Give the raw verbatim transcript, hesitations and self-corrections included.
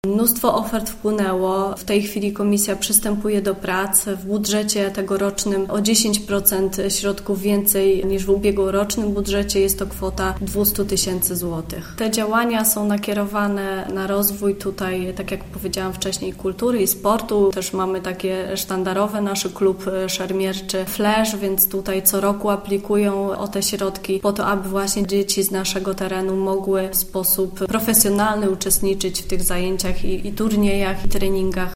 Mnóstwo ofert wpłynęło. W tej chwili komisja przystępuje do prac. W budżecie tegorocznym o dziesięć procent środków więcej niż w ubiegłorocznym budżecie. Jest to kwota dwieście tysięcy złotych. Te działania są nakierowane na rozwój tutaj, tak jak powiedziałam wcześniej, kultury i sportu. Też mamy takie sztandarowe, nasz klub szermierczy Flash, więc tutaj co roku aplikują o te środki po to, aby właśnie dzieci z naszego terenu mogły w sposób profesjonalny uczestniczyć w tych zajęciach i, i turniejach, i treningach.